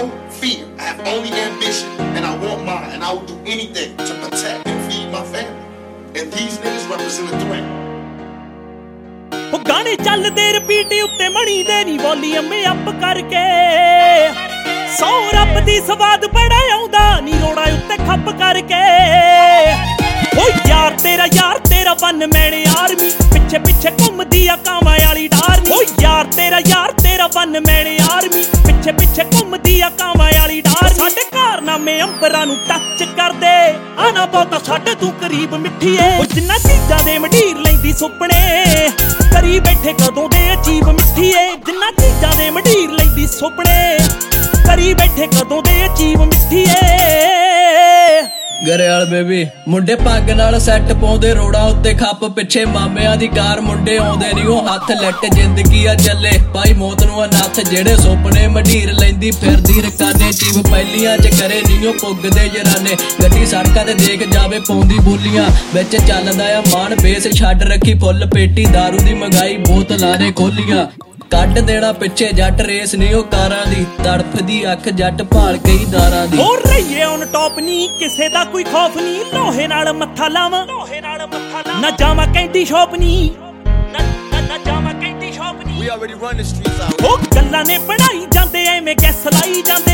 fear. I have only ambition, and I want mine, and I will do anything to protect and feed my family. And these niggas represent a threat. ਉਹ ਗਾਣੇ ਚੱਲਦੇ repeat ਉੱਤੇ ਮਣੀ ਦੇ ਨੀ volume up ਕਰਕੇ ਸੌ ਰੱਬ ਦੀ ਸਵਾਦ ਬੜਾ ਆਉਂਦਾ ਨੀ ਰੋੜਾ ਉੱਤੇ ਖੱਪ ਕਰਕੇ ਓ ਯਾਰ ਤੇਰਾ ਵਨ ਮੈਨ ਆਰਮੀ ਪਿੱਛੇ ਪਿੱਛੇ ਘੁੰਮਦੀ ਆ ਕਾਵਾਂ ਵਾਲੀ ਡਾਰਨੀ ਓ ਯਾਰ ਤੇਰਾ ਵਨ ਮੈਨ ਆਰਮੀ ਪਿੱਛੇ ਪਿੱਛੇ ਘੁੰਮਦੀ ਆ ਕਾਵਾਂ ਵਾਲੀ ਡਾਰਨੀ ਸਾਡੇ ਕਾਰਨਾਮੇ ਅੰਬਰਾਂ ਨੂੰ ਟੱਚ ਕਰਦੇ ਆ ਨਾ ਬਹੁਤਾ ਸਾਡੇ ਤੂੰ ਕਰੀਬ ਮਿੱਠੀਏ ਓ ਜਿੰਨਾ ਚੀਜ਼ਾਂ ਦੇ ਮੰਡੀਰ ਲੈਂਦੀ ਸੁਪਨੇ ਕਰੀ ਬੈਠੇ ਕਦੋਂ ਦੇ ਅਜੀਬ ਮਿੱਠੀਏ ਜਿੰਨਾ ਚੀਜ਼ਾਂ ਦੇ ਮੰਡੀਰ ਲੈਂਦੀ ਸੁਪਨੇ ਕਰੀ ਬੈਠੇ ਕਦੋਂ ਦੇ ਅਜੀਬ ਮਿੱਠੀਏ ਗਰੇਵਾਲ ਬੇਬੀ ਮੁੰਡੇ ਪੱਗ ਨਾਲ ਸੈੱਟ ਪਾਉਂਦੇ ਰੋੜਾ ਉੱਤੇ ਖੱਪ ਪਿੱਛੇ ਮਾਮਿਆਂ ਦੀ ਕਾਰ ਮੁੰਡੇ ਆਉਂਦੇ ਨੀ ਉਹ ਹੱਥ ਲੱਟ ਜ਼ਿੰਦਗੀ ਆ ਚੱਲੇ ਭਾਈ ਮੌਤ ਨੂੰ ਆ ਨੱਥ ਜਿਹੜੇ ਸੁਪਨੇ ਮੰਡੀਰ ਲੈਂਦੀ ਫਿਰਦੀ ਰਕਾਨੇ ਚੀਵ ਪਹਿਲੀਆਂ ਚ ਕਰੇ ਨੀ ਉਹ ਪੁੱਗਦੇ ਜਰਾਨੇ ਗੱਡੀ ਸੜਕਾਂ ਤੇ ਦੇਖ ਜਾਵੇ ਪਾਉਂਦੀ ਬੋਲੀਆਂ ਵਿੱਚ ਚੱਲਦਾ ਆ ਮਾਨ ਬੇਸ ਛੱਡ ਰੱਖੀ ਫੁੱਲ ਪੇਟੀ ਦਾਰੂ ਦੀ ਮੰਗਾਈ ਬੋਤਲਾਂ ਨੇ ਖੋਲੀਆਂ ਕੱਢ ਦੇਣਾ ਪਿੱਛੇ ਜੱਟ ਰੇਸ ਨੀ ਉਹ ਕਾਰਾਂ ਦੀ ਤੜਫਦੀ ਅੱਖ ਜੱਟ ਭਾਲ ਕਈ ਦਾਰਾਂ ਦੀ ਹੋਰ ਰਹੀਏ ਔਨ ਟੌਪ ਨੀ ਕਿਸੇ ਦਾ ਕੋਈ ਖੌਫ ਨੀ ਲੋਹੇ ਨਾਲ ਮੱਥਾ ਲਾਵਾਂ ਨਾ ਜਾਵਾਂ ਕਹਿੰਦੀ ਸ਼ੌਪ ਨੀ ਨਾ ਜਾਵਾਂ ਕਹਿੰਦੀ ਸ਼ੌਪ ਨੀ We already run the streets out. ਉਹ ਗੱਲਾਂ ਨੇ ਬਣਾਈ ਜਾਂਦੇ ਐਵੇਂ ਗੈਸ ਲਾਈ ਜਾਂਦੇ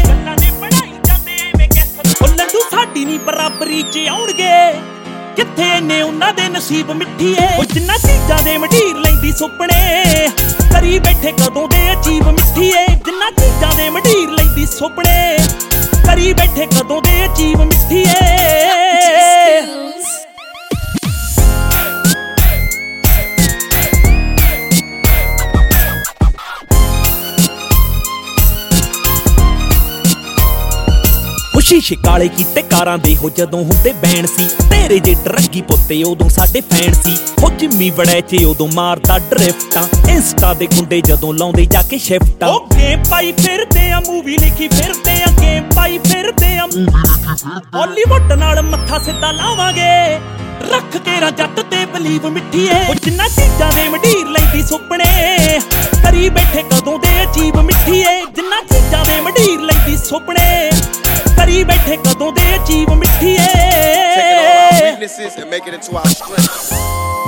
ਉਹ ਲੰਡੂ ਸਾਡੀ ਨੀ ਬਰਾਬਰੀ ਚ ਆਉਣਗੇ ਕਿੱਥੇ ਨੇ ਉਹਨਾਂ ਦੇ ਨਸੀਬ ਮਿੱਠੀਏ ਉਹ ਜਿੰਨਾ ਚੀਜ਼ਾਂ ਦੇ ਮੰਡੀਰ ਲੈਂਦੀ ਸੁਪਨੇ ਕਰੀ ਬੈਠੇ ਕਦੋਂ ਦੇ ਅਜੀਬ ਮਿੱਠੀਏ ਜਿੰਨਾ ਚੀਜ਼ਾਂ ਦੇ ਮੰਡੀਰ ਲੈਂਦੀ ਸੁਪਨੇ ਕਰੀ ਬੈਠੇ ਕਦੋਂ ਦੇ ਅਜੀਬ ਮਿੱਠੀਏ ਸ਼ੀਸ਼ੇ ਕਾਲੇ ਕੀਤੇ ਕਾਰਾਂ ਦੇ ਹੋ ਜਦੋਂ ਹੁੰਦੇ ਬੈਣ ਸੀ ਤੇਰੇ ਜੇ ਡਰੱਗੀ ਪੁੱਤੇ ਉਦੋਂ ਸਾਡੇ ਫੈਨ ਸੀ ਹੋ ਜਿੰਮੀ ਵੜੈਚੇ ਉਦੋਂ ਮਾਰਦਾ ਡਰਿਫਟਾਂ ਇੰਸਟਾ ਦੇ ਗੁੰਡੇ ਜਦੋਂ ਲਾਉਂਦੇ ਜਾ ਕੇ ਸ਼ਿਫਟਾਂ ਉਹ ਗੇਮ ਪਾਈ ਫਿਰਦੇ ਆ ਮੂਵੀ ਲਿਖੀ ਫਿਰਦੇ ਆ ਗੇਮ ਪਾਈ ਫਿਰਦੇ ਆ ਹਾਲੀਵੁੱਡ ਨਾਲ ਮੱਥਾ ਸਿੱਧਾ ਲਾਵਾਂਗੇ ਰੱਖ ਤੇਰਾ ਜੱਟ ਤੇ ਬਲੀਵ ਮਿੱਠੀਏ ਉਹ ਜਿੰਨਾ ਚੀਜ਼ਾਂ ਦੇ ਮੰਡੀਰ ਲੈਂਦੀ ਸੁਪਨੇ ਕਰੀ ਬੈਠੇ ਕਦੋਂ ਦੇ ਅਜੀਬ ਮਿੱਠੀਏ ਜਿੰਨਾ ਚੀਜ਼ਾਂ ਦੇ ਮੰਡੀਰ ਲੈਂਦੀ ਸੁਪਨੇ ਕਰੀ ਬੈਠੇ ਕਦੋਂ ਦੇ ਅਜੀਬ ਮਿੱਠੀਏ Taking all our weaknesses and make it into our strength.